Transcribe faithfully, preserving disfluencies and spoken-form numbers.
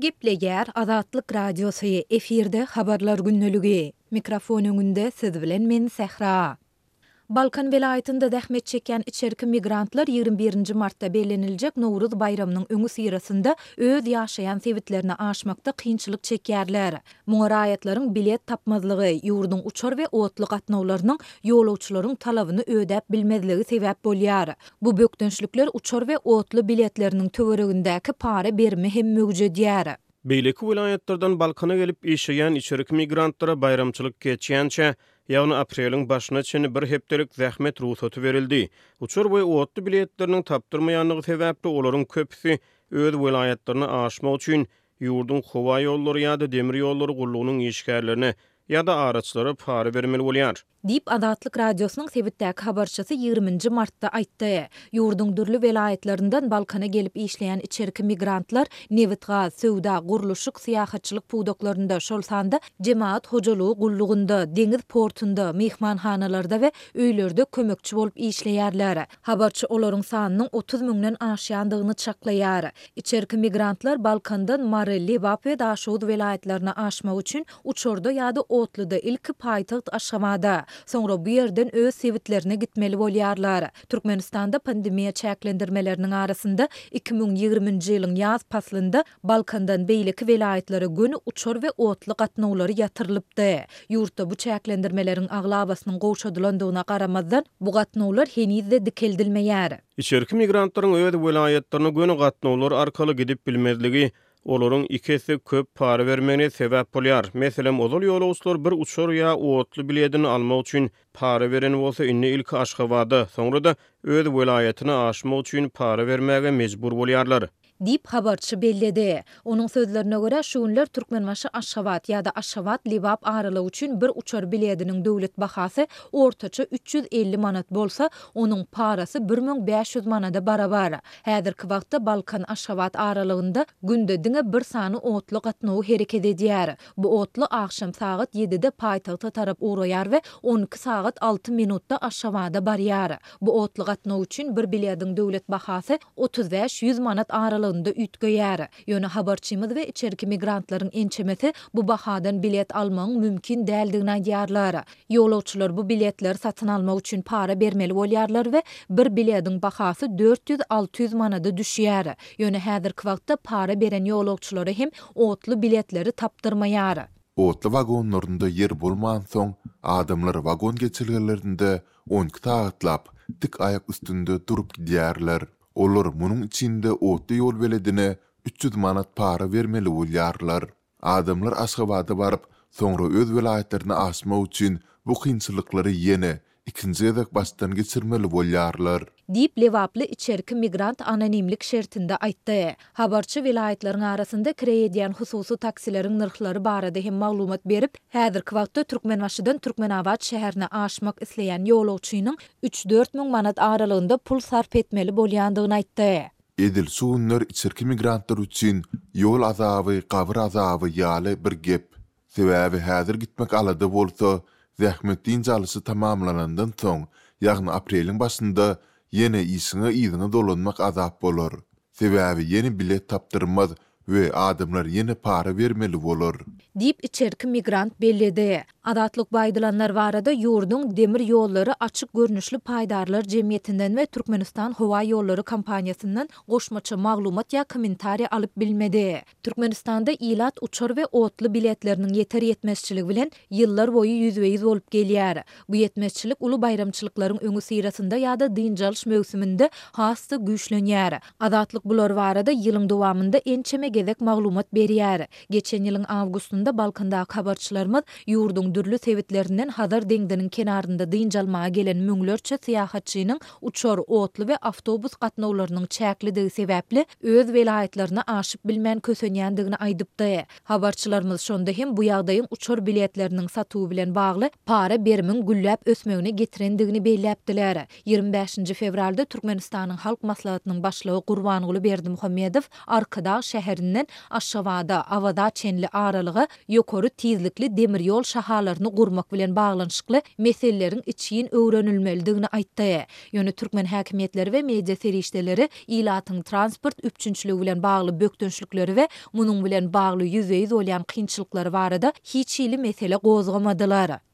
Gepleger Azatlyk Radiosu efirde habarlar günnölügi. Mikrofon öňünde siz bilen men Sehra. Balkan velayetinde zähmet çeken içerki migrantlar ýygrimi birinji martda bellenilejek Nowruz bayramynyň öňü syrasynda öz ýaşaýan sebitlerini aşmakda kynçylyk çekýärler. Muňa raýatlaryň bilet tapmazlygy, ýurduň uçar we otly gatnawlarynyň ýolawçylaryň talabyny ödäp bilmezligi sebäp bolýar. Bu bökdünçlikler uçar we otly biletleriniň töweregindäki para berme hem mögüjedýär. Beýleki vilayetlerden Balkana gelip işeýän içerik migrantlara bayramçylyk geçýänçe, ýagny apreliň başyna çyn bir hepdelik zähmet ruhsaty berildi. Uçur we otly biletleriniň tapdyrmaýanlygy sebäpli olaryň köpüsi öz vilayetlerini aşmak üçin ýurdun howa ýollary ýa-da demir ýollary gullugynyň işgärlerine ýa-da araçlara para bermeli bolýar. Dip Azatlyk Radiosynyň sebitdäki habarçysy ýygrimiňji martda aýtdy. Ýurdun dürli welaýetlerinden Balkana gelip işleýän içeriki migrantlar Nevitga, Söwda, Guruluşyk, syýahatçylyk puwdoklarynda, şol sanda jemaat hojalygy gullugynda, deňiz portunda, mehmanhanalarda we öýlerde kömekçi bolup işleýärler. Habarçy olaryň sanynyň otuz müňden aşýandygyny çaklaýar. İçeriki migrantlar Balkandan Mary, Lebap we Daşowut welaýetlerine aşmak üçin uçurda ýa-da Otlyda ilki paýtaxt Aşgabatda, soňra bu ýerden öz sebitlerine gitmeli bolýarlar. Türkmenistanda pandemiýa çäklendirmeleriniň arasynda iki miň ýygrimiňji ýylyň ýaz paslynda Balkandan beýleki welaýetlere göni uçar we otly gatnawlary ýatyrylypdy. Ýurtda bu çäklendirmeleriň aglabasynyň gowşadylandygyna garamazdan bu gatnawlar henizde dikeldilmeýär. İçeriki migrantlaryň öz welaýetlerine göni gatnawlar arkaly gidip bilmezligi olaryň ikisi köp para bermegine sebäp bolýar. Meselem, ozal ýolawçylar bir uçar ýa otly biletini almak üçin para beren bolsa inni ilki Aşgabatda, soňra da öz welaýetine aşmak üçin para bermäge mejbur bolýarlar. Dip habarçy belledi. Onuň sözlerine görä şu günler Türkmenbaşy Aşgabat ýa-da Aşgabat Lebap aralygy üçin bir uçar biletiniň döwlet bahasy ortaça üç ýüz elli manat bolsa, onuň parasy bir miň beş ýüz manata barabar. Häzirki wagtda Balkan Aşgabat aralygynda günde diňe bir sany otly gatnaw hereket edýär. Bu otly akşam saat ýedide paýtagta tarap uraýar we on iki saat alty minutda Aşgabatda barýar. Bu otly gatnaw üçin bir biletiň döwlet bahasy otuz beş ýüz manat aralygy ütgöýär. Ýöne habarçymyz we içeriki migrantlaryň ençemesi bu bahadan bilet almagyň mümkin däldigini aýdýarlar. Ýolawçylar bu biletleri satyn almak üçin para bermeli bolýarlar we bir biletiň bahasy dört ýüz alty ýüz manata düşýär. Ýöne häzirki wagtda para beren ýolawçylary hem otly biletleri tapdyrmaýar. Otly wagonlarynda yer bolman soň adamlar wagon geçirgenlerinde on iki saatlap dik ayak üstünde durup gidýärler. Olar munyň içinde otly ýol beledine üç ýüz manat para bermeli bolýarlar. Adamlar Aşgabatda baryp, soňra öz welaýetlerini aşmak üçin bu kynçylyklary ýene ikinji gezek başdan geçirmeli bolýarlar. Dip Lebaply içeriki migrant anonimlik şertinde aýtdy. Habarçy welaýetleriň arasynda kireýedýän hususy taksileriň narhlary barada hem maglumat berip, häzirki wagtda Türkmenbaşydan Türkmenabad şäherine aşmak isleýän ýolawçynyň üç dört miň manat aralygynda pul sarf etmeli bolýandygyny aýtdy. Edil şu günler içeriki migrantlar üçin ýol azaby, gabyr azaby ýaly bir gep. Sebäbi häzir gitmek alada bolsa, zähmetdiň jalysy tamamlanandan soň, ýagny apreliň başynda ýene işiňe ýygyny dolanmak azap bolar. Sebäbi ýeni bilet tapdyrmaz we adamlar ýene para bermeli bolar. Dip içeriki migrant belledi. Azatlyk baýdylanlar barada ýurdun demir ýollary açyk görnüşli paýdarlar jemgyýetinden we Türkmenistan Howa ýollary kompaniýasyndan goşmaça maglumat ýa kommentariýa alyp bilmedi. Türkmenistanda ilat uçar we otly biletleriniň ýeter ýetmezçiligi bilen ýyllar boýy ýüzbeýiz bolup gelýär. Bu ýetmezçilik uly bayramçylyklaryň öňü syrasynda ýa-da dynjalş mövsüminde hasty güýçlenýär. Azatlyk bular barada ýylyň dowamında ençeme gezek maglumat berýär. Geçen ýylyň awgustunda Balkandaky habarçylarymyz ýurdun dürli sebitlerinden Hazar deňdiniň kenarynda dynjalmaga gelen müňlerçe syýahatçynyň uçar, otly we awtobus gatnawlarynyň çäklidigi sebäpli öz welaýetlerini aşyp bilmän kösenýändigini aýdypdy. Habarçylarymyz şonda hem bu ýagdaýyň uçar biletleriniň satuwy bilen bagly para berimiň güllläp ösmegine getirendigini beýläpdiler. ýygrimi beşinji fevralda Türkmenistanyň halk maslahatynyň başlygy Gurbanguly Berdimuhammedow Arkadaş şäherinden Aşgabatda awada çenli aralygy ýokary tizlikli demir ýol şahaly balaryny gurmak bilen baglanyşykly meseleleriň içiň öwrenilmelidigini aýtdy. Ýöne türkmen häkimetleri we media serişdeleri ilatyň transport üçünçlügi bilen bagly bökdünçlikleri we munuň bilen bagly ýüzeýiz bolýan kynçylyklary barada hiç ýyly mesele gozgamadylar.